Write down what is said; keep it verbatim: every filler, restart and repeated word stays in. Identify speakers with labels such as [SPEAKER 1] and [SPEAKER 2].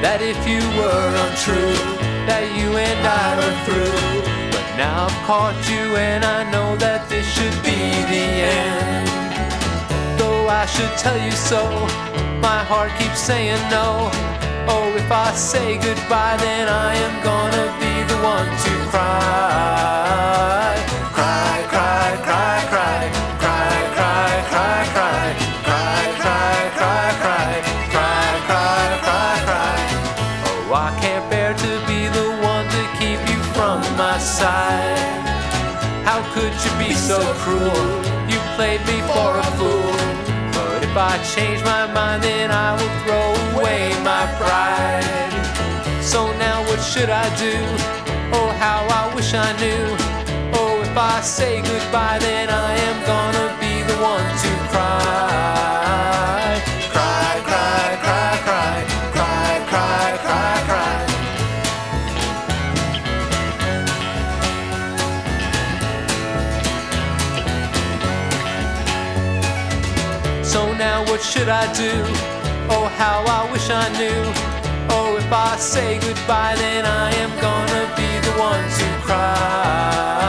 [SPEAKER 1] that if you were untrue, that you and I were through. But now I've caught you and I know that this should be the end. Though I should tell you so, my heart keeps saying no. Oh, if I say goodbye, then I am gonna be the one to cry. Cry, cry, cry, cry, cry, cry, cry, cry, cry, cry, cry, cry, cry, cry, cry, cry. Oh, I can't bear to be the one to keep you from my side. How could you be so cruel? You played me for a fool. But if I change my mind, then I will throw away my pride. So now what should I do? Oh, how I wish I knew. Oh, if I say goodbye, then I am gonna be the one to cry. Cry, cry, cry, cry, cry, cry, cry, cry. So now what should I do? Oh, how I wish I knew. Oh, if I say goodbye, then I am gonna be the one to cry.